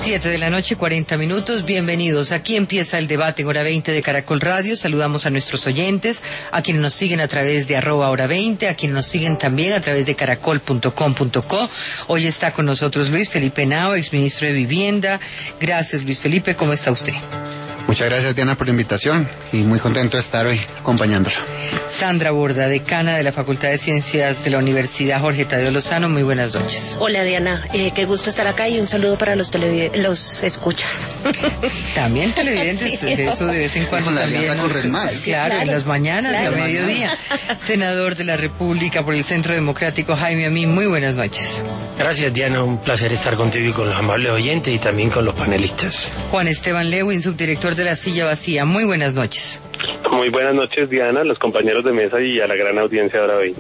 7:40 p.m. Bienvenidos. Aquí empieza el debate en Hora 20 de Caracol Radio. Saludamos a nuestros oyentes, a quienes nos siguen a través de @hora20, a quienes nos siguen también a través de caracol.com.co. Hoy está con nosotros Luis Felipe Henao, exministro de Vivienda. Gracias, Luis Felipe. ¿Cómo está usted? Muchas gracias, Diana, por la invitación y muy contento de estar hoy acompañándola. Sandra Borda, decana de la Facultad de Ciencias de la Universidad Jorge Tadeo Lozano. Muy buenas noches. Hola, Diana. Qué gusto estar acá y un saludo para los escuchas. También televidentes, sí. Eso de vez en cuando con también. Más. Sí, claro, en las mañanas y a mediodía. Senador de la República por el Centro Democrático, Jaime Amín. Muy buenas noches. Gracias, Diana. Un placer estar contigo y con los amables oyentes y también con los panelistas. Juan Esteban Lewin, subdirector de La Silla Vacía. Muy buenas noches. Muy buenas noches, Diana, los compañeros de mesa y a la gran audiencia de Hora 20.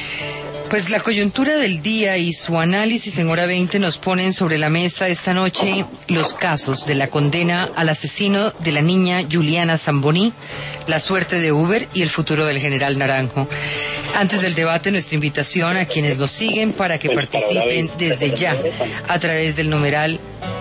Pues la coyuntura del día y su análisis en Hora 20 nos ponen sobre la mesa esta noche los casos de la condena al asesino de la niña Juliana Zamboni, la suerte de Uber y el futuro del general Naranjo. Antes del debate, nuestra invitación a quienes nos siguen para que participen desde ya a través del numeral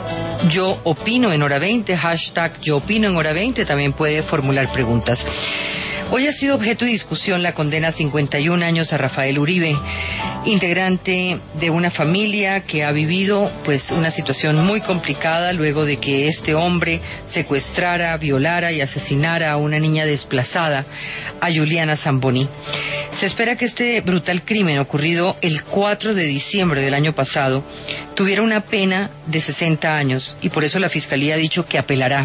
Yo Opino en Hora 20, hashtag Yo Opino en Hora 20, también puede formular preguntas. Hoy ha sido objeto de discusión la condena a 51 años a Rafael Uribe, integrante de una familia que ha vivido pues una situación muy complicada luego de que este hombre secuestrara, violara y asesinara a una niña desplazada, a Juliana Zamboni. Se espera que este brutal crimen ocurrido el 4 de diciembre del año pasado tuviera una pena de 60 años y por eso la Fiscalía ha dicho que apelará.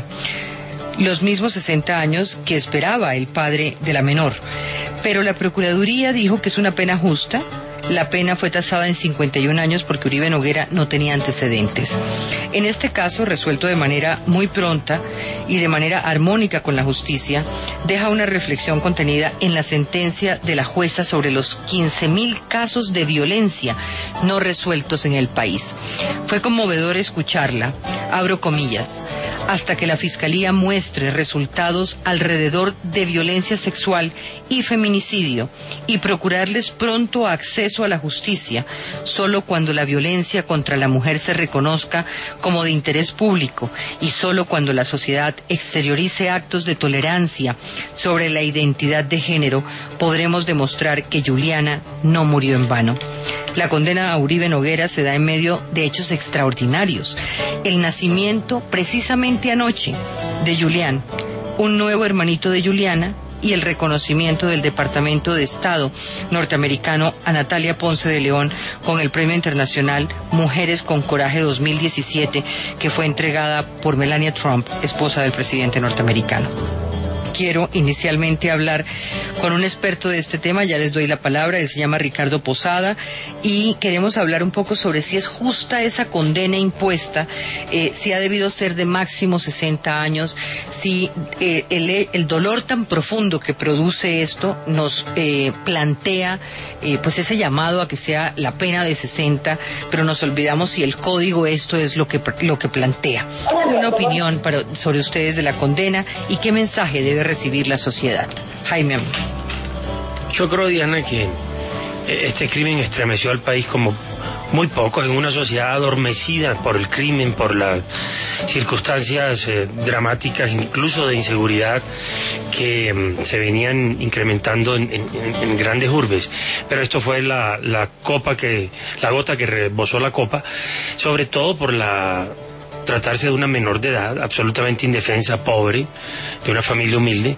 Los mismos 60 años que esperaba el padre de la menor. Pero la Procuraduría dijo que es una pena justa. La pena fue tasada en 51 años porque Uribe Noguera no tenía antecedentes. En este caso, resuelto de manera muy pronta y de manera armónica con la justicia, deja una reflexión contenida en la sentencia de la jueza sobre los 15.000 casos de violencia no resueltos en el país. Fue conmovedor escucharla, abro comillas, hasta que la Fiscalía muestre resultados alrededor de violencia sexual y feminicidio y procurarles pronto acceso a la justicia, solo cuando la violencia contra la mujer se reconozca como de interés público y solo cuando la sociedad exteriorice actos de tolerancia sobre la identidad de género, podremos demostrar que Juliana no murió en vano. La condena a Uribe Noguera se da en medio de hechos extraordinarios. El nacimiento, precisamente anoche, de Julián, un nuevo hermanito de Juliana, y el reconocimiento del Departamento de Estado norteamericano a Natalia Ponce de León con el Premio Internacional Mujeres con Coraje 2017, que fue entregada por Melania Trump, esposa del presidente norteamericano. Quiero inicialmente hablar con un experto de este tema, ya les doy la palabra, él se llama Ricardo Posada, y queremos hablar un poco sobre si es justa esa condena impuesta, si ha debido ser de máximo 60 años, si el dolor tan profundo que produce esto nos plantea pues ese llamado a que sea la pena de 60, pero nos olvidamos si el código esto es lo que plantea. Una opinión sobre ustedes de la condena y qué mensaje debe recibir la sociedad. Jaime Amín. Yo creo, Diana, que este crimen estremeció al país como muy poco, en una sociedad adormecida por el crimen, por las circunstancias dramáticas, incluso de inseguridad que se venían incrementando en grandes urbes. Pero esto fue la gota que rebosó la copa, sobre todo por tratarse de una menor de edad, absolutamente indefensa, pobre, de una familia humilde,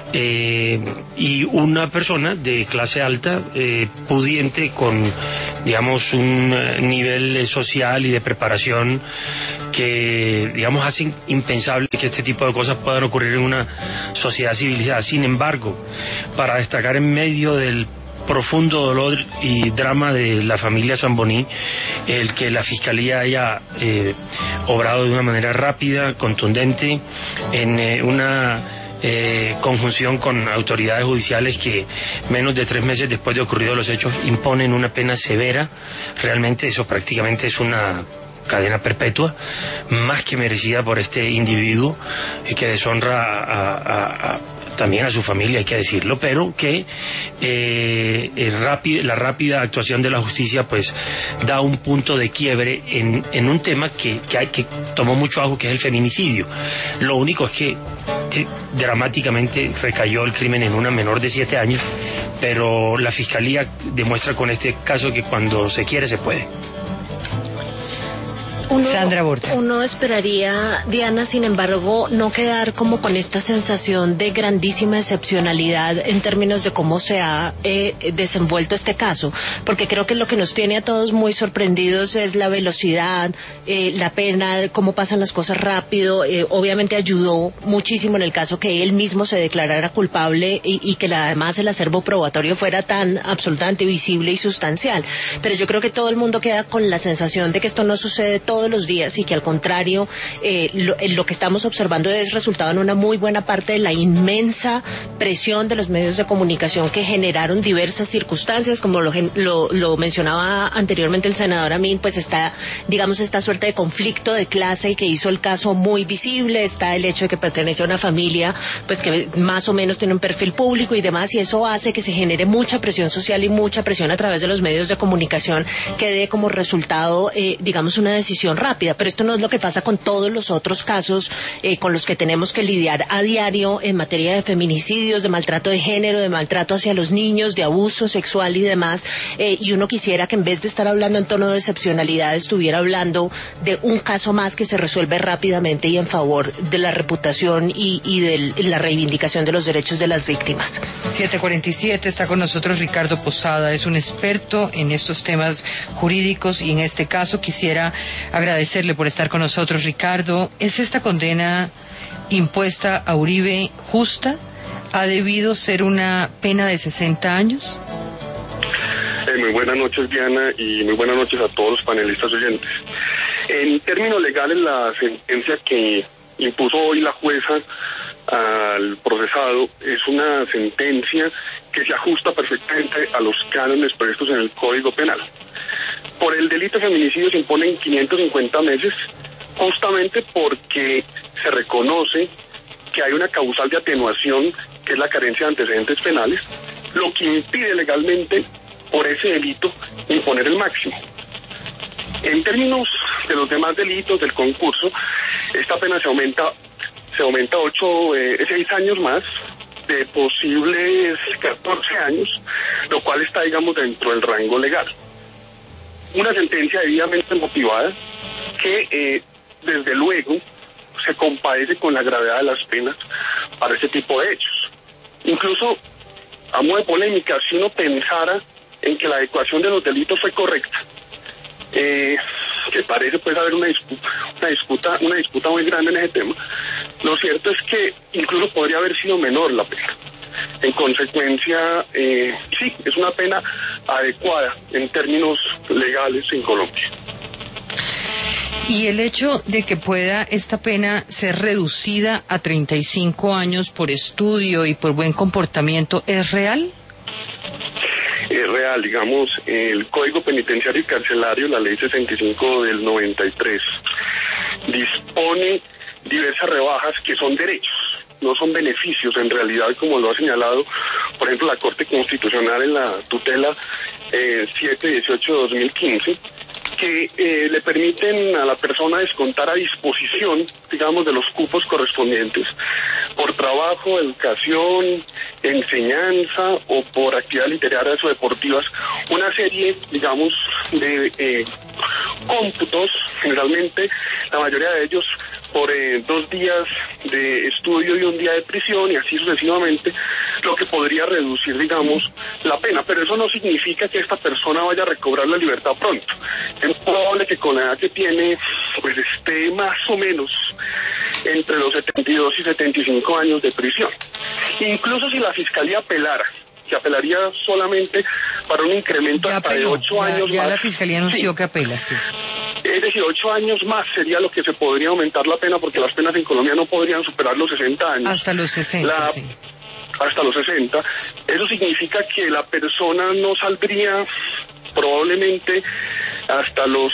y una persona de clase alta, pudiente, con, digamos, un nivel social y de preparación que, digamos, hacen impensable que este tipo de cosas puedan ocurrir en una sociedad civilizada. Sin embargo, para destacar en medio del profundo dolor y drama de la familia Zamboni, el que la Fiscalía haya obrado de una manera rápida, contundente, en una conjunción con autoridades judiciales que menos de 3 meses después de ocurridos los hechos imponen una pena severa. Realmente eso prácticamente es una cadena perpetua, más que merecida por este individuo que deshonra a también a su familia hay que decirlo, pero que la rápida actuación de la justicia pues da un punto de quiebre en un tema que tomó mucho auge, que es el feminicidio. Lo único es que dramáticamente recayó el crimen en una menor de 7 años, pero la Fiscalía demuestra con este caso que cuando se quiere se puede. Sandra Borja. Uno esperaría, Diana, sin embargo, no quedar como con esta sensación de grandísima excepcionalidad en términos de cómo se ha desenvuelto este caso, porque creo que lo que nos tiene a todos muy sorprendidos es la velocidad, la pena, cómo pasan las cosas rápido. Obviamente ayudó muchísimo en el caso que él mismo se declarara culpable y que además el acervo probatorio fuera tan absolutamente visible y sustancial. Pero yo creo que todo el mundo queda con la sensación de que esto no sucede todos los días y que al contrario lo que estamos observando es resultado en una muy buena parte de la inmensa presión de los medios de comunicación que generaron diversas circunstancias, como lo mencionaba anteriormente el senador Amin, pues está, digamos, esta suerte de conflicto de clase que hizo el caso muy visible, está el hecho de que pertenece a una familia pues que más o menos tiene un perfil público y demás, y eso hace que se genere mucha presión social y mucha presión a través de los medios de comunicación que dé como resultado digamos una decisión rápida, pero esto no es lo que pasa con todos los otros casos con los que tenemos que lidiar a diario en materia de feminicidios, de maltrato de género, de maltrato hacia los niños, de abuso sexual y demás, y uno quisiera que en vez de estar hablando en tono de excepcionalidad estuviera hablando de un caso más que se resuelve rápidamente y en favor de la reputación y de la reivindicación de los derechos de las víctimas. 7:47, está con nosotros Ricardo Posada, es un experto en estos temas jurídicos y en este caso quisiera agradecerle por estar con nosotros, Ricardo. ¿Es esta condena impuesta a Uribe justa? ¿Ha debido ser una pena de 60 años? Muy buenas noches, Diana, y muy buenas noches a todos los panelistas oyentes. En términos legales, la sentencia que impuso hoy la jueza al procesado es una sentencia que se ajusta perfectamente a los cánones previstos en el Código Penal. Por el delito de feminicidio se imponen 550 meses, justamente porque se reconoce que hay una causal de atenuación, que es la carencia de antecedentes penales, lo que impide legalmente, por ese delito, imponer el máximo. En términos de los demás delitos del concurso, esta pena se aumenta 6 años más, de posibles 14 años, lo cual está, digamos, dentro del rango legal. Una sentencia debidamente motivada que, desde luego, se compadece con la gravedad de las penas para este tipo de hechos. Incluso, a modo de polémica, si uno pensara en que la adecuación de los delitos fue correcta, que parece pues haber una disputa muy grande en ese tema, lo cierto es que incluso podría haber sido menor la pena. En consecuencia, sí, es una pena adecuada en términos legales en Colombia. ¿Y el hecho de que pueda esta pena ser reducida a 35 años por estudio y por buen comportamiento es real? Es real, digamos, el Código Penitenciario y Carcelario, la Ley 65 del 93, dispone diversas rebajas que son derechos, no son beneficios en realidad, como lo ha señalado, por ejemplo, la Corte Constitucional en la tutela 718 de 2015, que le permiten a la persona descontar a disposición, digamos, de los cupos correspondientes por trabajo, educación, enseñanza o por actividades literarias o deportivas, una serie, digamos, de cómputos, generalmente la mayoría de ellos por 2 días de estudio y 1 día de prisión y así sucesivamente, lo que podría reducir, digamos, la pena. Pero eso no significa que esta persona vaya a recobrar la libertad pronto. Es probable que con la edad que tiene, pues esté más o menos entre los 72 y 75 años de prisión. Incluso si la Fiscalía apelara, que apelaría solamente para un incremento hasta de 8 años más. Ya la Fiscalía anunció que apela, sí. Es decir, 8 años más sería lo que se podría aumentar la pena, porque las penas en Colombia no podrían superar los 60 años. Hasta los 60, sí. Hasta los 60. Eso significa que la persona no saldría probablemente hasta los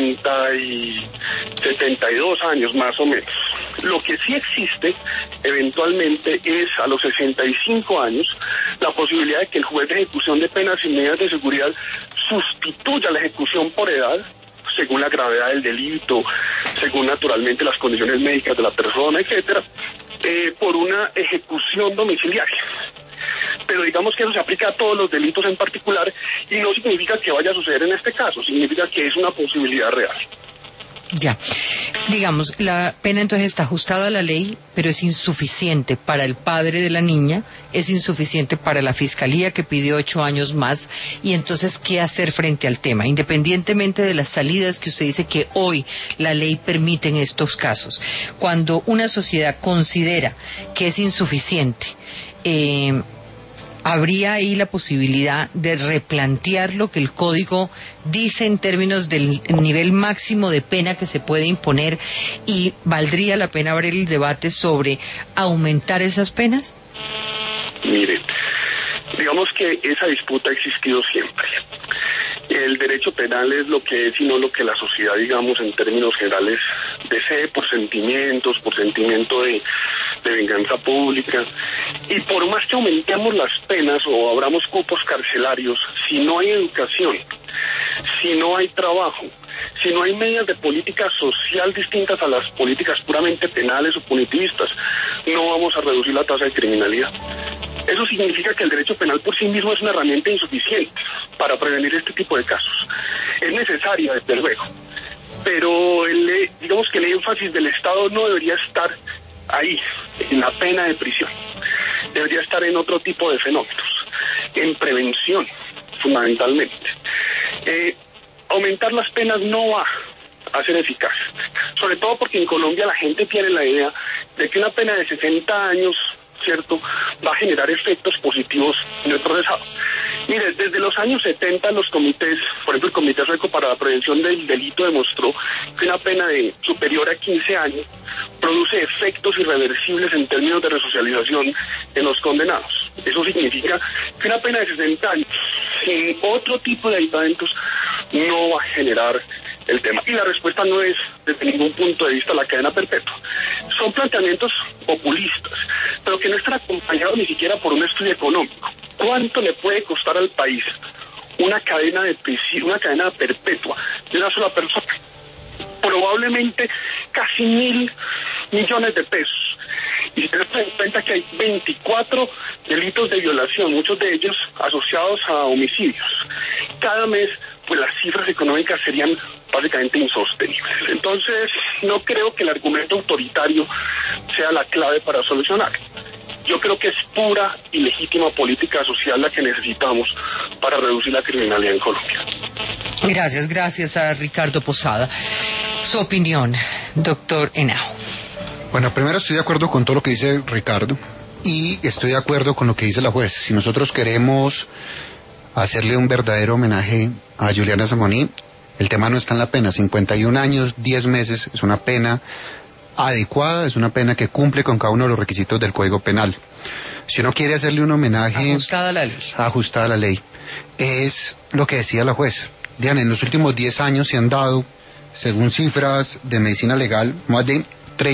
72 años más o menos. Lo que sí existe eventualmente es a los 65 años la posibilidad de que el juez de ejecución de penas y medidas de seguridad sustituya la ejecución por edad, según la gravedad del delito, según naturalmente las condiciones médicas de la persona, etcétera, por una ejecución domiciliaria. Pero digamos que eso se aplica a todos los delitos en particular y no significa que vaya a suceder en este caso, significa que es una posibilidad real. Ya, digamos, la pena entonces está ajustada a la ley, pero es insuficiente para el padre de la niña, es insuficiente para la fiscalía que pidió 8 años más, y entonces, ¿qué hacer frente al tema? Independientemente de las salidas que usted dice que hoy la ley permite en estos casos, cuando una sociedad considera que es insuficiente, ¿habría ahí la posibilidad de replantear lo que el Código dice en términos del nivel máximo de pena que se puede imponer y valdría la pena abrir el debate sobre aumentar esas penas? Mire, digamos que esa disputa ha existido siempre. El derecho penal es lo que es y no lo que la sociedad, digamos, en términos generales, desee por sentimiento de venganza pública. Y por más que aumentemos las penas o abramos cupos carcelarios, si no hay educación, si no hay trabajo, si no hay medidas de política social distintas a las políticas puramente penales o punitivistas, no vamos a reducir la tasa de criminalidad. Eso significa que el derecho penal por sí mismo es una herramienta insuficiente para prevenir este tipo de casos. Es necesaria, desde luego, pero digamos que el énfasis del Estado no debería estar ahí, en la pena de prisión. Debería estar en otro tipo de fenómenos, en prevención, fundamentalmente. Aumentar las penas no va a ser eficaz, sobre todo porque en Colombia la gente tiene la idea de que una pena de 60 años, ¿cierto?, va a generar efectos positivos en el procesado. Mire, desde los años 70 los comités, por ejemplo el Comité Sueco para la Prevención del Delito demostró que una pena de superior a 15 años produce efectos irreversibles en términos de resocialización en los condenados. Eso significa que una pena de 60 años sin otro tipo de aditamentos no va a generar el tema. Y la respuesta no es, desde ningún punto de vista, la cadena perpetua. Son planteamientos populistas, pero que no están acompañados ni siquiera por un estudio económico. ¿Cuánto le puede costar al país una cadena de prisión, una cadena perpetua de una sola persona? Probablemente casi 1.000 millones de pesos. Y se da cuenta que hay 24 delitos de violación, muchos de ellos asociados a homicidios. Cada mes, pues las cifras económicas serían básicamente insostenibles. Entonces, no creo que el argumento autoritario sea la clave para solucionar. Yo creo que es pura y legítima política social la que necesitamos para reducir la criminalidad en Colombia. Gracias a Ricardo Posada. Su opinión, doctor Henao. Bueno, primero estoy de acuerdo con todo lo que dice Ricardo y estoy de acuerdo con lo que dice la juez. Si nosotros queremos hacerle un verdadero homenaje a Juliana Zamboní, el tema no está en la pena. 51 años, 10 meses es una pena adecuada, es una pena que cumple con cada uno de los requisitos del Código Penal. Si uno quiere hacerle un homenaje ajustada a la ley, es lo que decía la juez. Diana, en los últimos 10 años se han dado, según cifras de medicina legal, más de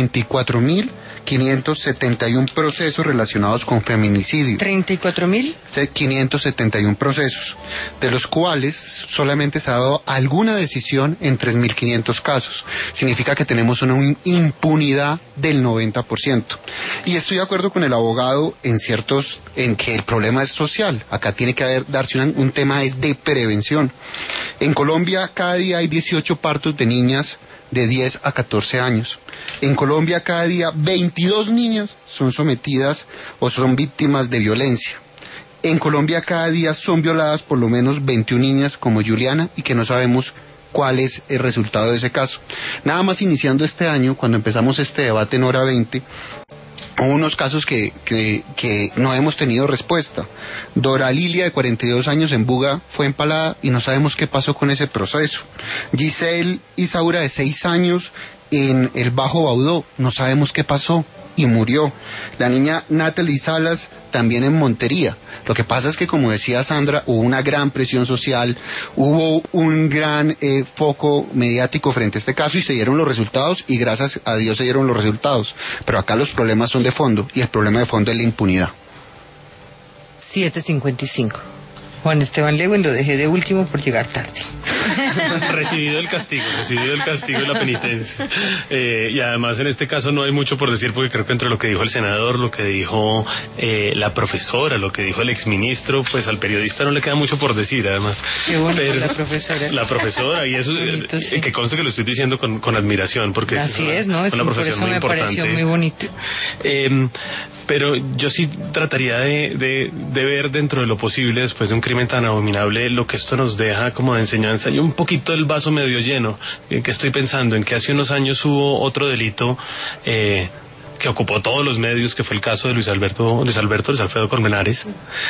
34.571 procesos relacionados con feminicidio. ¿34.000? 571 procesos, de los cuales solamente se ha dado alguna decisión en 3.500 casos. Significa que tenemos una impunidad del 90%. Y estoy de acuerdo con el abogado en que el problema es social. Acá tiene que darse un tema es de prevención. En Colombia cada día hay 18 partos de niñas de 10 a 14 años. En Colombia cada día 22 niñas son sometidas o son víctimas de violencia. En Colombia cada día son violadas por lo menos 21 niñas como Juliana y que no sabemos cuál es el resultado de ese caso. Nada más iniciando este año, cuando empezamos este debate en Hora 20, hubo unos casos que no hemos tenido respuesta. Dora Lilia, de 42 años, en Buga, fue empalada y no sabemos qué pasó con ese proceso. Giselle Isaura, de 6 años, en el Bajo Baudó, no sabemos qué pasó. y murió. La niña Natalie Salas también en Montería. Lo que pasa es que, como decía Sandra, hubo una gran presión social, hubo un gran foco mediático frente a este caso y se dieron los resultados, y gracias a Dios se dieron los resultados. Pero acá los problemas son de fondo, y el problema de fondo es la impunidad. 7:55. Juan Esteban Lewin lo dejé de último por llegar tarde. Recibido el castigo y la penitencia. Y además en este caso no hay mucho por decir, porque creo que entre lo que dijo el senador, lo que dijo la profesora, lo que dijo el exministro, pues al periodista no le queda mucho por decir, además. Qué bonito. Pero la profesora. La profesora, y eso bonito, sí. Que conste que lo estoy diciendo con admiración, porque así es, ¿no? Es una profesión muy importante. Por eso me pareció muy bonito. Pero yo sí trataría de ver dentro de lo posible, después de un crimen tan abominable, lo que esto nos deja como de enseñanza, y un poquito el vaso medio lleno. Que estoy pensando en que hace unos años hubo otro delito que ocupó todos los medios, que fue el caso de Luis Alfredo Colmenares,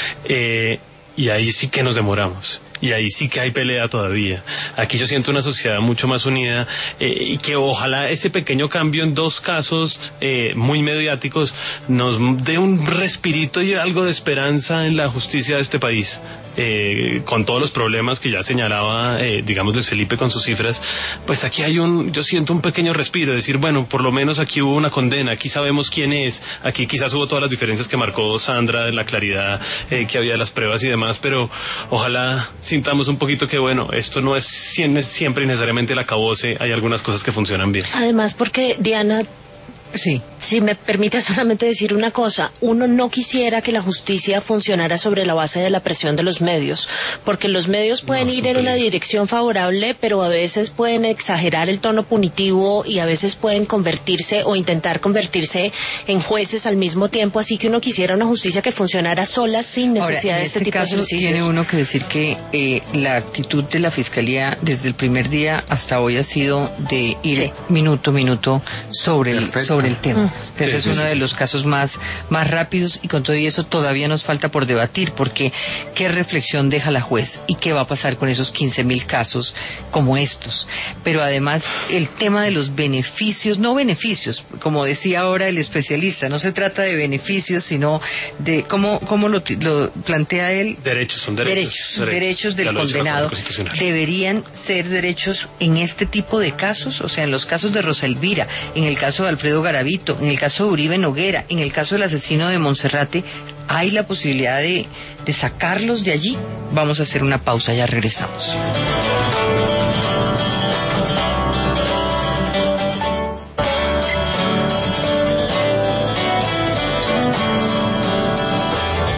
y ahí sí que nos demoramos. Y ahí sí que hay pelea todavía. Aquí yo siento una sociedad mucho más unida, y que ojalá ese pequeño cambio en dos casos muy mediáticos nos dé un respirito y algo de esperanza en la justicia de este país, con todos los problemas que ya señalaba, digamos, Luis Felipe con sus cifras. Pues aquí yo siento un pequeño respiro, decir, bueno, por lo menos aquí hubo una condena, aquí sabemos quién es, aquí quizás hubo todas las diferencias que marcó Sandra en la claridad que había de las pruebas y demás, pero ojalá sintamos un poquito que, bueno, esto no es siempre y necesariamente el acabose, hay algunas cosas que funcionan bien. Además, porque, Diana, sí, si me permite solamente decir una cosa, uno no quisiera que la justicia funcionara sobre la base de la presión de los medios, porque los medios pueden ir en una dirección favorable, pero a veces pueden exagerar el tono punitivo y a veces pueden convertirse o intentar convertirse en jueces al mismo tiempo, así que uno quisiera una justicia que funcionara sola sin necesidad de este tipo de ejercicios. Tiene uno que decir que la actitud de la Fiscalía desde el primer día hasta hoy ha sido de ir minuto a minuto sobre el tema. Ese es uno de los casos más rápidos, y con todo eso todavía nos falta por debatir, porque qué reflexión deja la juez y qué va a pasar con esos 15.000 casos como estos. Pero además el tema de los beneficios, no beneficios, como decía ahora el especialista, no se trata de beneficios, sino de cómo lo plantea él. Derechos del condenado. Deberían ser derechos en este tipo de casos, o sea, en los casos de Rosa Elvira, en el caso de Alfredo Garavito, en el caso de Uribe Noguera, en el caso del asesino de Monserrate, ¿hay la posibilidad de sacarlos de allí? Vamos a hacer una pausa, ya regresamos.